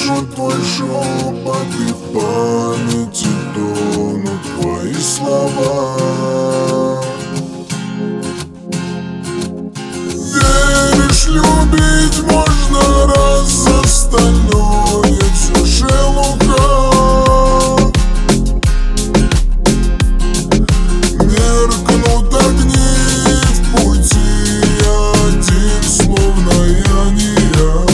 слышу твой шепот, и в памяти тонут твои слова. Веришь, любить можно, раз остальное все шелуха. Меркнут огни в пути, один, словно я не я.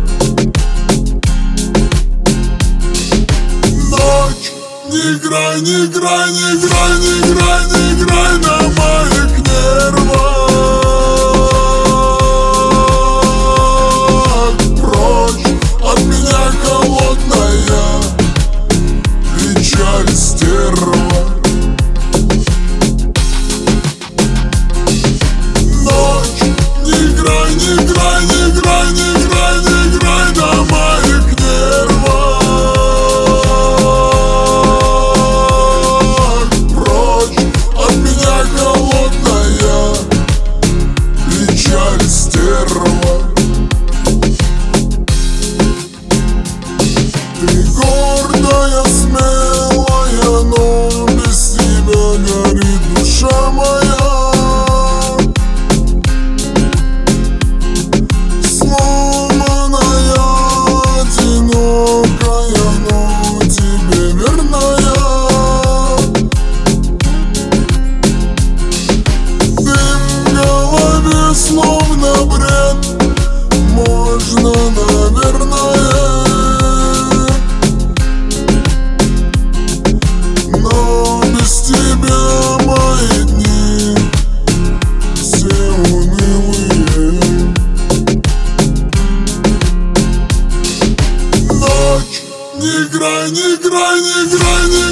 Ночь, не играй, не играй, не играй, не играй, не играй на моих нервах. Ты гордая, смелая, но без тебя горит душа моя. Сломанная, одинокая, но тебе верная. Дым в голове, словно бред, можно, наверное. Не играй, не играй, не играй, не